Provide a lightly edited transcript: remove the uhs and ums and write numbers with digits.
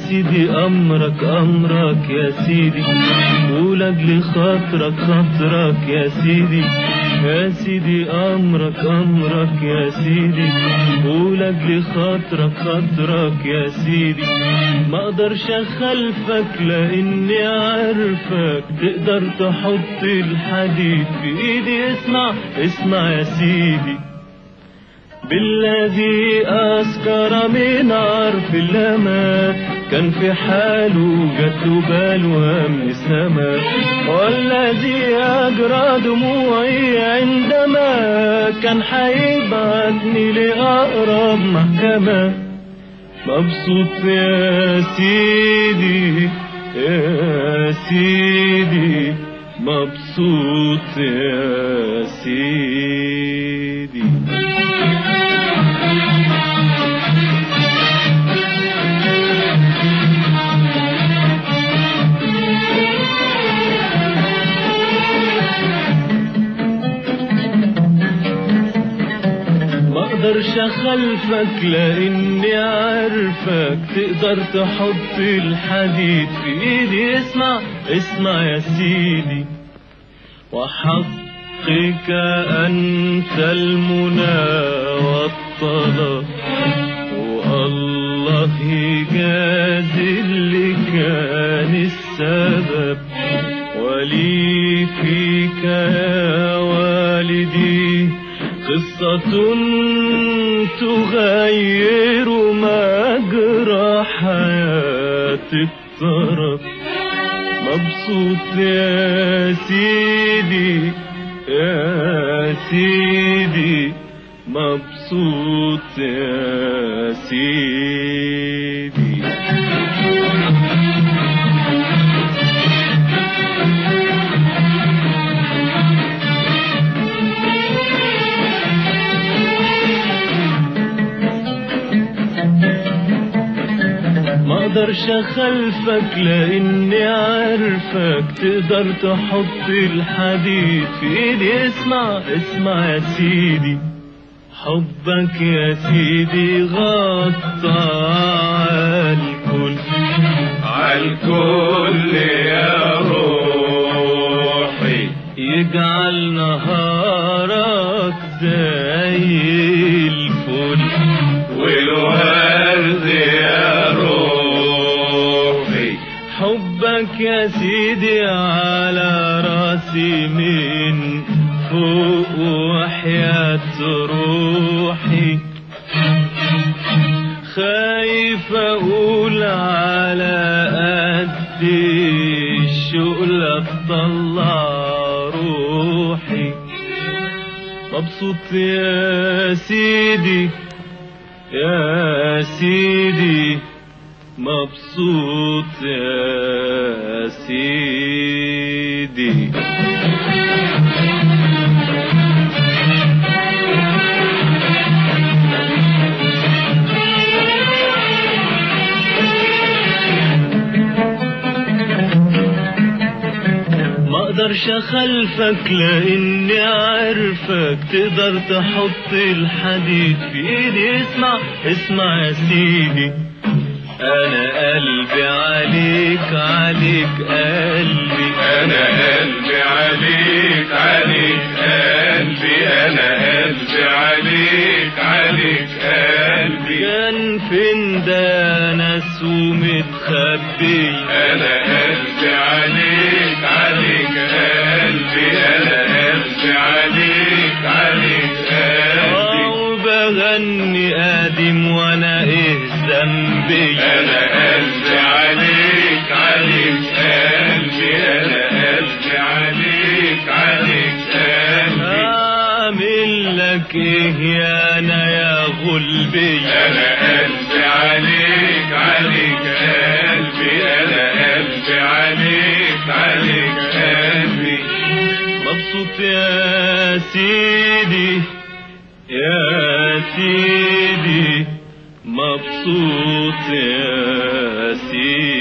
سيدي أمرك أمرك يا سيدي، ولأجل خاطرك خاطرك يا سيدي، يا سيدي أمرك أمرك يا سيدي، ولأجل خاطرك خاطرك يا سيدي. ما اقدرش اخلفك لاني عارفك تقدر تحط الحديد في ايدي. اسمع اسمع يا سيدي، بالذي أسكر من عرف اللمات، كان في حاله جات بلوى من السماء، والذي أجرى دموعي عندما كان حيبعتني لأقرب محكمة. مبسوط يا سيدي يا سيدي، مبسوط يا سيدي. مقدرش اخلفك لاني عارفك تقدر تحط الحديد في ايدي. اسمع اسمع يا سيدي، وحقك انت المنى والطلب، والله يجازي اللي كان السبب، ولي فيك يا والدي قصة تغير مجرى حياة الطرب. مبسوط يا سيدي يا سيدي، مبسوط يا سيدي. مقدرش اخلفك لاني عارفك تقدر تحط الحديد في ايدي. اسمع اسمع يا سيدي، حبك يا سيدي غطى عالكل عالكل يا روحي، يجعل نهارك زي الفل والورد يا روحي. حبك يا سيدي على راسي من فوق وحياة روحي، خايف اقول على قد الشغل تطلع روحي. مبسوط يا سيدي يا سيدي، مبسوط يا سيدي. مقدرش اخلفك لاني عارفك تقدر تحط الحديد في ايدي. اسمع اسمع يا سيدي، انا قلبي عليك عليك قلبي، انا قلبي عليك عليك قلبي، انا قلبي عليك عليك قلبي. كان فين ده ناس ومتخبي، انا قلبي عليك عليك قلبي، انا قلبي عليك عليك قلبي. وبغني قادم وانا ايه ذنبي، انا قلبي عليك عليك قلبي، انا قلبي عليك عليك قلبي. اعمل لك ايه يا انا يا غلبي، انا قلبي عليك عليك قلبي، انا قلبي عليك عليك قلبي. مبسوط يا سيدي يا سيدي، مبسوط يا سيدي.